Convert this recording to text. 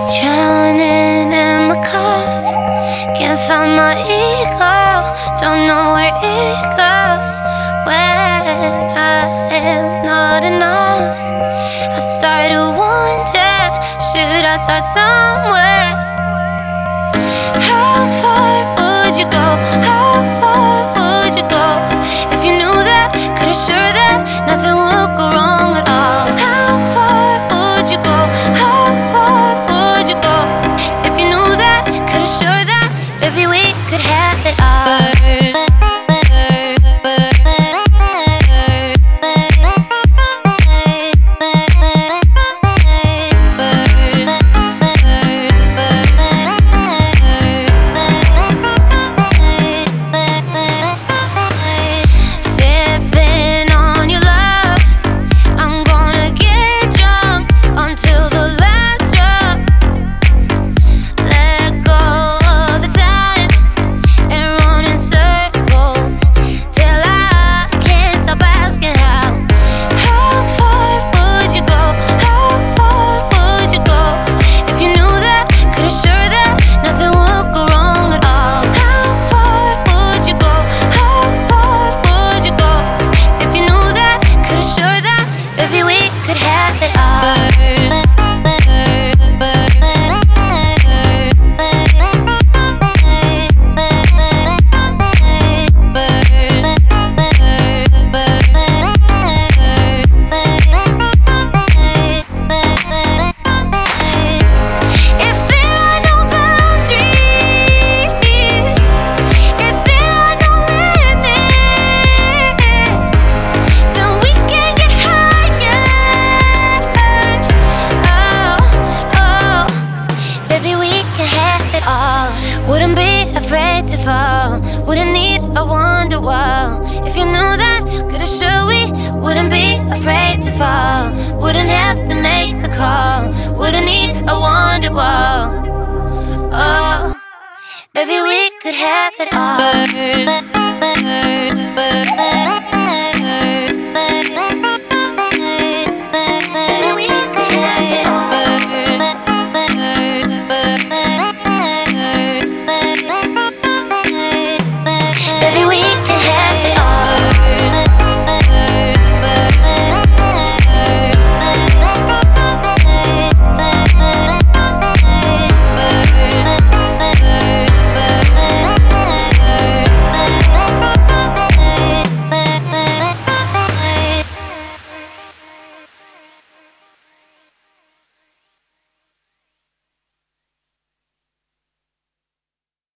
Drowning in my cup, can't find my ego, don't know where it goes when I am not enough. I start to wonder, should I start somewhere? How far would you go? How far would you go? If you knew that, could assure that nothing would go wrong at all. How far would you go? How far would you go? If you knew that, could assure that, baby, we could have it all. Wouldn't be afraid to fall, wouldn't need a wonder wall. If you knew that, could assure we wouldn't be afraid to fall. Wouldn't have to make the call, wouldn't need a wonder wall. Oh, baby, we could have it all.